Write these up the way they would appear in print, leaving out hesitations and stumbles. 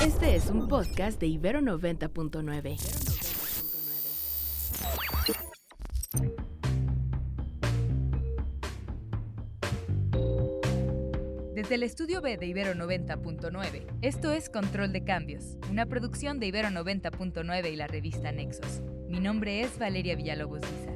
Este es un podcast de Ibero 90.9. Desde el estudio B de Ibero 90.9, esto es Control de Cambios, una producción de Ibero 90.9 y la revista Nexos. Mi nombre es Valeria Villalobos Guizar.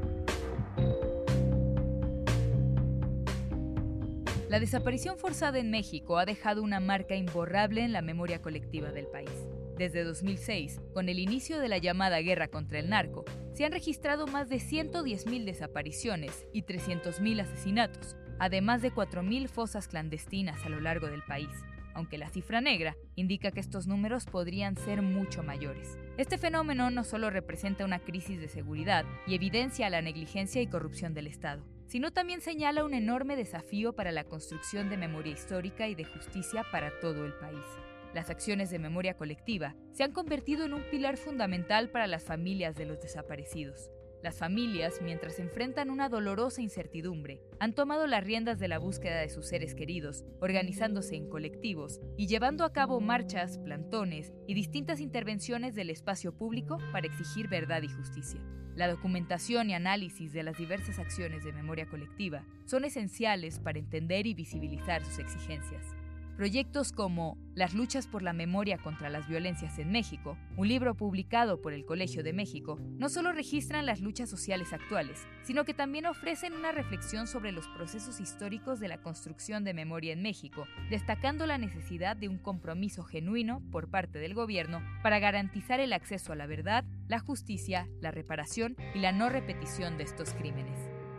La desaparición forzada en México ha dejado una marca imborrable en la memoria colectiva del país. Desde 2006, con el inicio de la llamada guerra contra el narco, se han registrado más de 110.000 desapariciones y 300.000 asesinatos, además de 4.000 fosas clandestinas a lo largo del país, aunque la cifra negra indica que estos números podrían ser mucho mayores. Este fenómeno no solo representa una crisis de seguridad y evidencia la negligencia y corrupción del Estado, sino también señala un enorme desafío para la construcción de memoria histórica y de justicia para todo el país. Las acciones de memoria colectiva se han convertido en un pilar fundamental para las familias de los desaparecidos. Las familias, mientras enfrentan una dolorosa incertidumbre, han tomado las riendas de la búsqueda de sus seres queridos, organizándose en colectivos y llevando a cabo marchas, plantones y distintas intervenciones del espacio público para exigir verdad y justicia. La documentación y análisis de las diversas acciones de memoria colectiva son esenciales para entender y visibilizar sus exigencias. Proyectos como Las luchas por la memoria contra las violencias en México, un libro publicado por el Colegio de México, no solo registran las luchas sociales actuales, sino que también ofrecen una reflexión sobre los procesos históricos de la construcción de memoria en México, destacando la necesidad de un compromiso genuino por parte del gobierno para garantizar el acceso a la verdad, la justicia, la reparación y la no repetición de estos crímenes.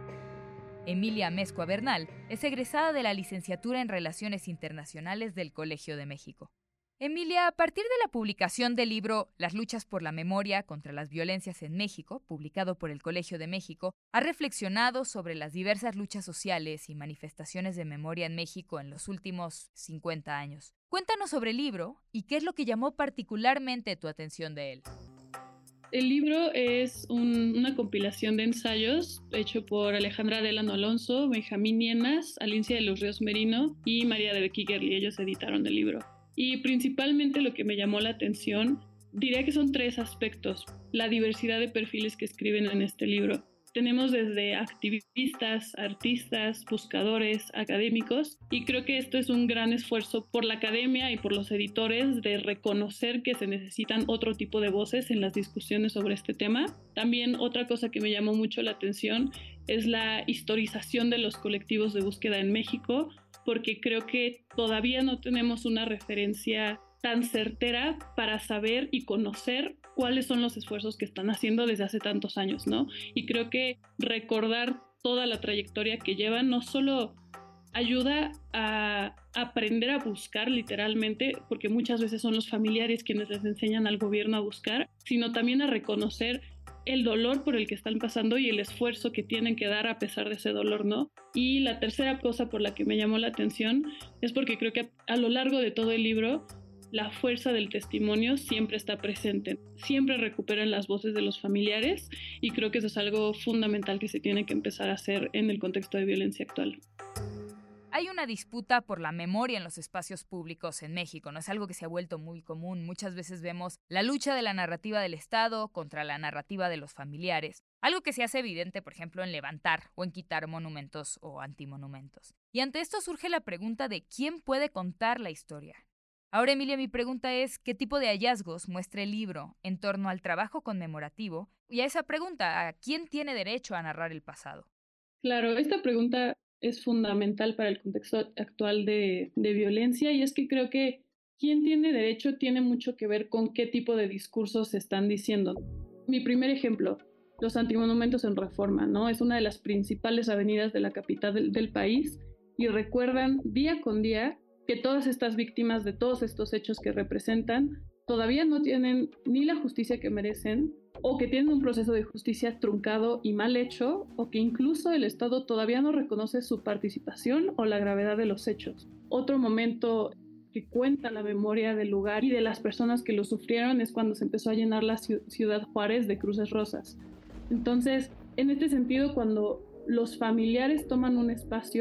Emilia Amezcua Bernal es egresada de la licenciatura en Relaciones Internacionales del Colegio de México. Emilia, a partir de la publicación del libro Las luchas por la memoria contra las violencias en México, publicado por el Colegio de México, ha reflexionado sobre las diversas luchas sociales y manifestaciones de memoria en México en los últimos 50 años. Cuéntanos sobre el libro y qué es lo que llamó particularmente tu atención de él. El libro es una compilación de ensayos hecho por Alejandra Delano Alonso, Benjamín Nienas, Alicia de los Ríos Merino y María de Becky-Gerli. Ellos editaron el libro. Y principalmente lo que me llamó la atención, diría que son 3 aspectos. La diversidad de perfiles que escriben en este libro. Tenemos desde activistas, artistas, buscadores, académicos, y creo que esto es un gran esfuerzo por la academia y por los editores de reconocer que se necesitan otro tipo de voces en las discusiones sobre este tema. También otra cosa que me llamó mucho la atención es la historización de los colectivos de búsqueda en México, porque creo que todavía no tenemos una referencia tan certera para saber y conocer cuáles son los esfuerzos que están haciendo desde hace tantos años, ¿no? Y creo que recordar toda la trayectoria que llevan no solo ayuda a aprender a buscar literalmente, porque muchas veces son los familiares quienes les enseñan al gobierno a buscar, sino también a reconocer el dolor por el que están pasando y el esfuerzo que tienen que dar a pesar de ese dolor, ¿no? Y la tercera cosa por la que me llamó la atención es porque creo que a lo largo de todo el libro la fuerza del testimonio siempre está presente. Siempre recuperan las voces de los familiares y creo que eso es algo fundamental que se tiene que empezar a hacer en el contexto de violencia actual. Hay una disputa por la memoria en los espacios públicos en México, no es algo que se ha vuelto muy común. Muchas veces vemos la lucha de la narrativa del Estado contra la narrativa de los familiares, algo que se hace evidente, por ejemplo, en levantar o en quitar monumentos o antimonumentos. Y ante esto surge la pregunta de quién puede contar la historia. Ahora, Emilia, mi pregunta es, ¿qué tipo de hallazgos muestra el libro en torno al trabajo conmemorativo? Y a esa pregunta, ¿a quién tiene derecho a narrar el pasado? Claro, esta pregunta es fundamental para el contexto actual de violencia, y es que creo que quién tiene derecho tiene mucho que ver con qué tipo de discursos se están diciendo. Mi primer ejemplo, los antimonumentos en Reforma, ¿no? Es una de las principales avenidas de la capital del país y recuerdan día con día que todas estas víctimas de todos estos hechos que representan todavía no tienen ni la justicia que merecen, o que tienen un proceso de justicia truncado y mal hecho, o que incluso el Estado todavía no reconoce su participación o la gravedad de los hechos. Otro momento que cuenta la memoria del lugar y de las personas que lo sufrieron es cuando se empezó a llenar la ciudad Juárez de cruces rosas. Entonces, en este sentido, cuando los familiares toman un espacio,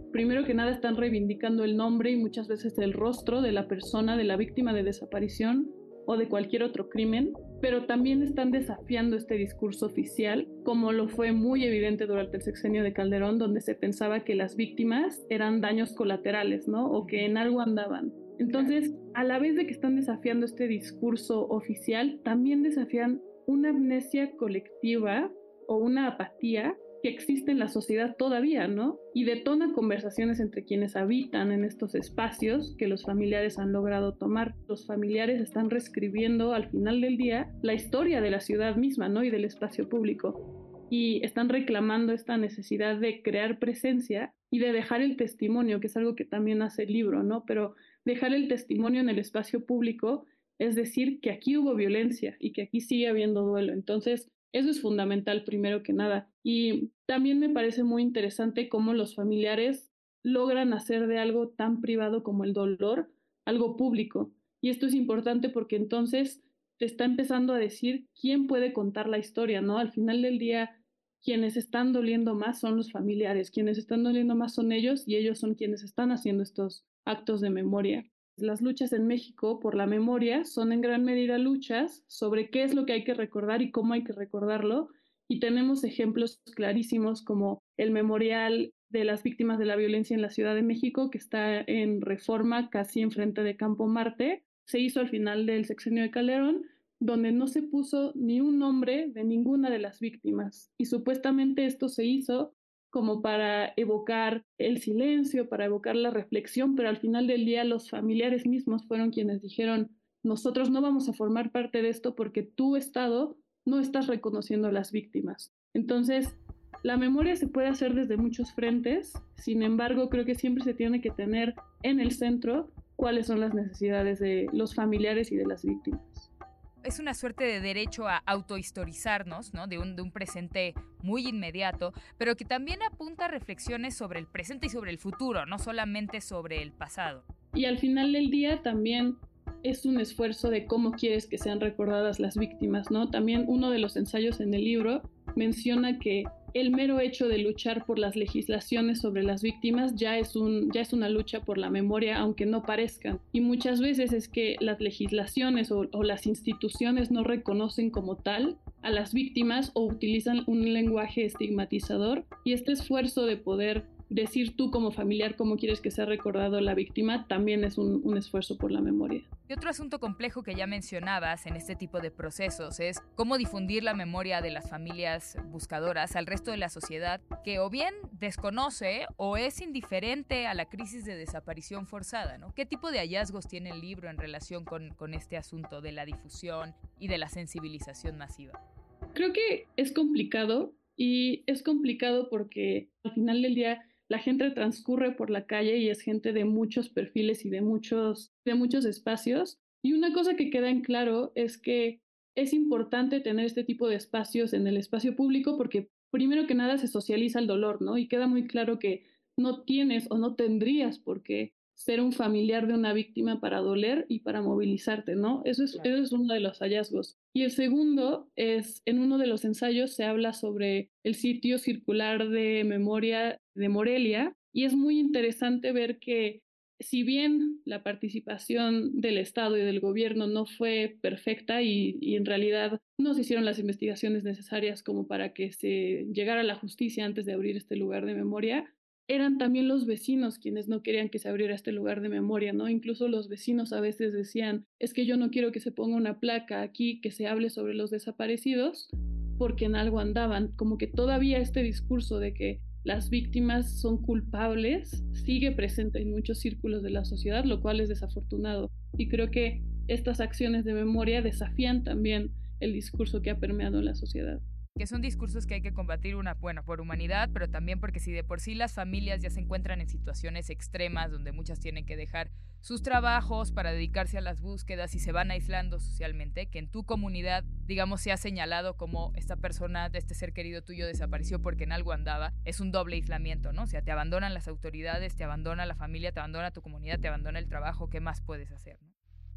primero que nada están reivindicando el nombre y muchas veces el rostro de la persona, de la víctima de desaparición o de cualquier otro crimen, pero también están desafiando este discurso oficial, como lo fue muy evidente durante el sexenio de Calderón, donde se pensaba que las víctimas eran daños colaterales, ¿no? O que en algo andaban. Entonces, a la vez de que están desafiando este discurso oficial, también desafían una amnesia colectiva o una apatía que existe en la sociedad todavía, ¿no? Y detona conversaciones entre quienes habitan en estos espacios que los familiares han logrado tomar. Los familiares están reescribiendo al final del día la historia de la ciudad misma, ¿no? Y del espacio público. Y están reclamando esta necesidad de crear presencia y de dejar el testimonio, que es algo que también hace el libro, ¿no? Pero dejar el testimonio en el espacio público es decir que aquí hubo violencia y que aquí sigue habiendo duelo. Entonces, eso es fundamental primero que nada. Y también me parece muy interesante cómo los familiares logran hacer de algo tan privado como el dolor algo público. Y esto es importante porque entonces te está empezando a decir quién puede contar la historia, ¿no? Al final del día, quienes están doliendo más son los familiares, quienes están doliendo más son ellos y ellos son quienes están haciendo estos actos de memoria. Las luchas en México por la memoria son en gran medida luchas sobre qué es lo que hay que recordar y cómo hay que recordarlo. Y tenemos ejemplos clarísimos como el memorial de las víctimas de la violencia en la Ciudad de México, que está en Reforma, casi enfrente de Campo Marte. Se hizo al final del sexenio de Calderón, donde no se puso ni un nombre de ninguna de las víctimas. Y supuestamente esto se hizo como para evocar el silencio, para evocar la reflexión, pero al final del día los familiares mismos fueron quienes dijeron, nosotros no vamos a formar parte de esto porque tu Estado no estás reconociendo a las víctimas. Entonces, la memoria se puede hacer desde muchos frentes, sin embargo, creo que siempre se tiene que tener en el centro cuáles son las necesidades de los familiares y de las víctimas. Es una suerte de derecho a autohistorizarnos, ¿no? De un presente muy inmediato, pero que también apunta a reflexiones sobre el presente y sobre el futuro, no solamente sobre el pasado. Y al final del día también es un esfuerzo de cómo quieres que sean recordadas las víctimas, ¿no? También uno de los ensayos en el libro menciona que el mero hecho de luchar por las legislaciones sobre las víctimas ya es una lucha por la memoria, aunque no parezcan. Y muchas veces es que las legislaciones o las instituciones no reconocen como tal a las víctimas o utilizan un lenguaje estigmatizador. Y este esfuerzo de poder decir tú como familiar cómo quieres que sea recordado la víctima también es un esfuerzo por la memoria. Y otro asunto complejo que ya mencionabas en este tipo de procesos es cómo difundir la memoria de las familias buscadoras al resto de la sociedad que o bien desconoce o es indiferente a la crisis de desaparición forzada, ¿no? ¿Qué tipo de hallazgos tiene el libro en relación con este asunto de la difusión y de la sensibilización masiva? Creo que es complicado y es complicado porque al final del día la gente transcurre por la calle y es gente de muchos perfiles y de muchos espacios. Y una cosa que queda en claro es que es importante tener este tipo de espacios en el espacio público porque primero que nada se socializa el dolor, ¿no? Y queda muy claro que no tienes o no tendrías por qué ser un familiar de una víctima para doler y para movilizarte, ¿no? Eso es uno de los hallazgos. Y el segundo es, en uno de los ensayos se habla sobre el sitio circular de memoria de Morelia y es muy interesante ver que si bien la participación del Estado y del gobierno no fue perfecta y en realidad no se hicieron las investigaciones necesarias como para que se llegara a la justicia antes de abrir este lugar de memoria, eran también los vecinos quienes no querían que se abriera este lugar de memoria, ¿no? Incluso los vecinos a veces decían, es que yo no quiero que se ponga una placa aquí que se hable sobre los desaparecidos porque en algo andaban. Como que todavía este discurso de que las víctimas son culpables sigue presente en muchos círculos de la sociedad, lo cual es desafortunado. Y creo que estas acciones de memoria desafían también el discurso que ha permeado en la sociedad. Que son discursos que hay que combatir, por humanidad, pero también porque si de por sí las familias ya se encuentran en situaciones extremas donde muchas tienen que dejar sus trabajos para dedicarse a las búsquedas y se van aislando socialmente, que en tu comunidad, digamos, se ha señalado como esta persona, este ser querido tuyo desapareció porque en algo andaba, es un doble aislamiento, ¿no? O sea, te abandonan las autoridades, te abandona la familia, te abandona tu comunidad, te abandona el trabajo, ¿qué más puedes hacer, no?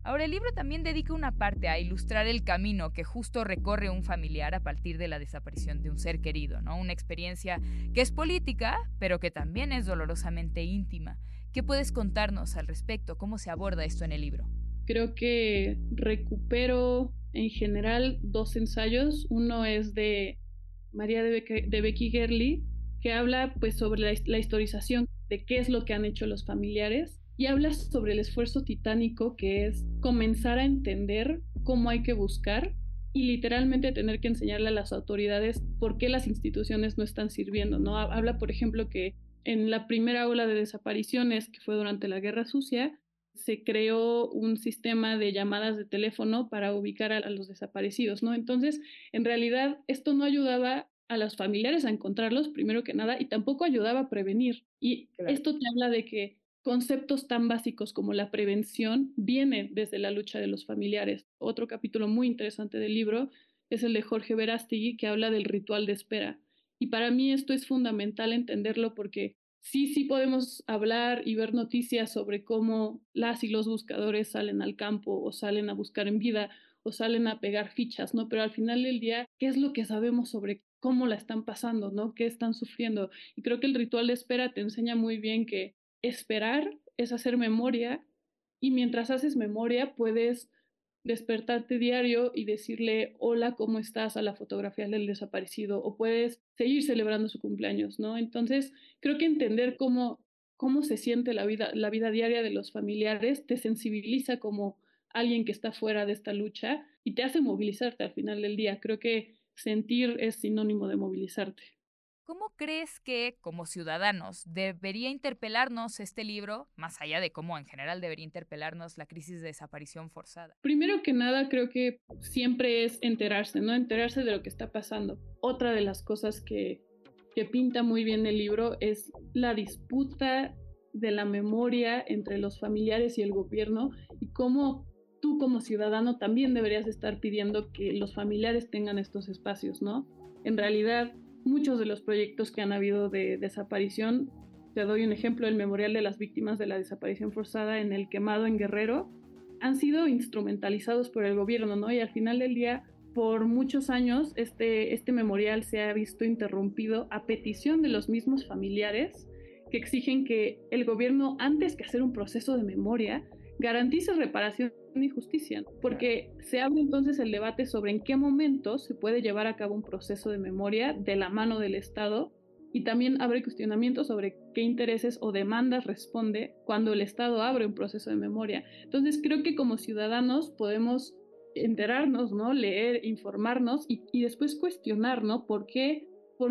Ahora, el libro también dedica una parte a ilustrar el camino que justo recorre un familiar a partir de la desaparición de un ser querido, ¿no? Una experiencia que es política, pero que también es dolorosamente íntima. ¿Qué puedes contarnos al respecto? ¿Cómo se aborda esto en el libro? Creo que recupero en general 2 ensayos. Uno es de María de Becky Gerli, que habla pues sobre la historización de qué es lo que han hecho los familiares, y habla sobre el esfuerzo titánico que es comenzar a entender cómo hay que buscar y literalmente tener que enseñarle a las autoridades por qué las instituciones no están sirviendo, ¿no? Habla, por ejemplo, que en la primera ola de desapariciones, que fue durante la Guerra Sucia, se creó un sistema de llamadas de teléfono para ubicar a los desaparecidos, ¿no? Entonces, en realidad, esto no ayudaba a los familiares a encontrarlos, primero que nada, y tampoco ayudaba a prevenir. Y claro, esto te habla de que conceptos tan básicos como la prevención vienen desde la lucha de los familiares. Otro capítulo muy interesante del libro es el de Jorge Verástegui, que habla del ritual de espera. Y para mí esto es fundamental entenderlo porque sí podemos hablar y ver noticias sobre cómo las y los buscadores salen al campo o salen a buscar en vida o salen a pegar fichas, ¿no? Pero al final del día, ¿qué es lo que sabemos sobre cómo la están pasando, ¿no? ¿Qué están sufriendo? Y creo que el ritual de espera te enseña muy bien que esperar es hacer memoria, y mientras haces memoria puedes despertarte diario y decirle hola, ¿cómo estás? A la fotografía del desaparecido, o puedes seguir celebrando su cumpleaños, ¿no? Entonces, creo que entender cómo se siente la vida diaria de los familiares te sensibiliza como alguien que está fuera de esta lucha y te hace movilizarte al final del día. Creo que sentir es sinónimo de movilizarte. ¿Cómo crees que, como ciudadanos, debería interpelarnos este libro, más allá de cómo en general debería interpelarnos la crisis de desaparición forzada? Primero que nada, creo que siempre es enterarse, ¿no? Enterarse de lo que está pasando. Otra de las cosas que pinta muy bien el libro es la disputa de la memoria entre los familiares y el gobierno, y cómo tú como ciudadano también deberías estar pidiendo que los familiares tengan estos espacios, ¿no? En realidad, muchos de los proyectos que han habido de desaparición, te doy un ejemplo, el Memorial de las Víctimas de la Desaparición Forzada en El Quemado en Guerrero, han sido instrumentalizados por el gobierno, ¿no? Y al final del día, por muchos años, este memorial se ha visto interrumpido a petición de los mismos familiares que exigen que el gobierno, antes que hacer un proceso de memoria, garantice reparación y justicia, porque se abre entonces el debate sobre en qué momento se puede llevar a cabo un proceso de memoria de la mano del Estado, y también abre cuestionamientos sobre qué intereses o demandas responde cuando el Estado abre un proceso de memoria. Entonces creo que como ciudadanos podemos enterarnos, ¿no? Leer, informarnos y después cuestionar, ¿no? ¿Por qué,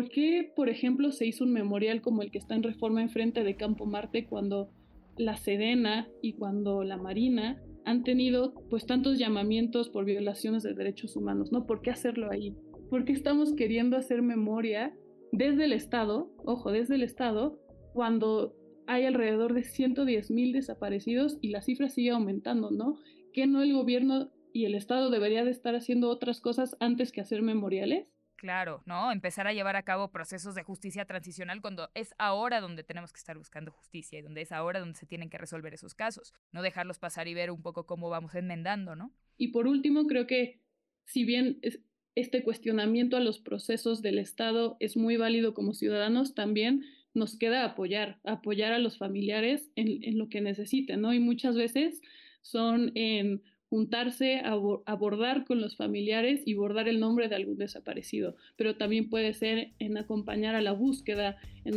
por ejemplo, se hizo un memorial como el que está en Reforma enfrente de Campo Marte cuando la Sedena y cuando la Marina han tenido pues tantos llamamientos por violaciones de derechos humanos, ¿no? ¿Por qué hacerlo ahí? ¿Por qué estamos queriendo hacer memoria desde el Estado, desde el Estado, cuando hay alrededor de 110,000 desaparecidos y la cifra sigue aumentando, ¿no? ¿Que no el gobierno y el Estado debería de estar haciendo otras cosas antes que hacer memoriales? Claro, ¿no? Empezar a llevar a cabo procesos de justicia transicional cuando es ahora donde tenemos que estar buscando justicia y donde es ahora donde se tienen que resolver esos casos. No dejarlos pasar y ver un poco cómo vamos enmendando, ¿no? Y por último, creo que si bien este cuestionamiento a los procesos del Estado es muy válido como ciudadanos, también nos queda apoyar a los familiares en lo que necesiten, ¿no? Y muchas veces son en juntarse, abordar con los familiares y bordar el nombre de algún desaparecido, pero también puede ser en acompañar a la búsqueda, en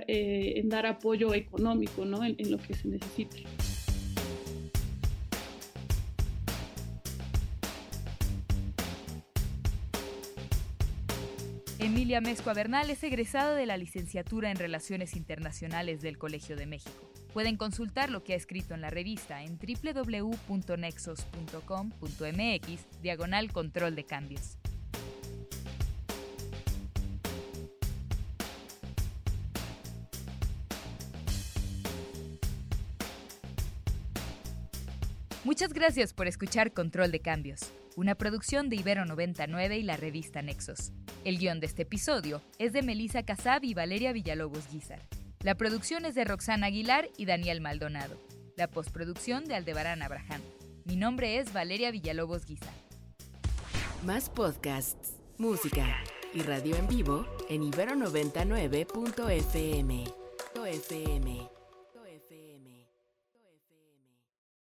dar apoyo económico, ¿no? En lo que se necesite. Emilia Mezcua Bernal es egresada de la licenciatura en Relaciones Internacionales del Colegio de México. Pueden consultar lo que ha escrito en la revista en www.nexos.com.mx/control de cambios. Muchas gracias por escuchar Control de Cambios, una producción de Ibero 99 y la revista Nexos. El guión de este episodio es de Melissa Casab y Valeria Villalobos Guízar. La producción es de Roxana Aguilar y Daniel Maldonado. La postproducción de Aldebarán Abraham. Mi nombre es Valeria Villalobos Guizar. Más podcasts, música y radio en vivo en Ibero 99.fm.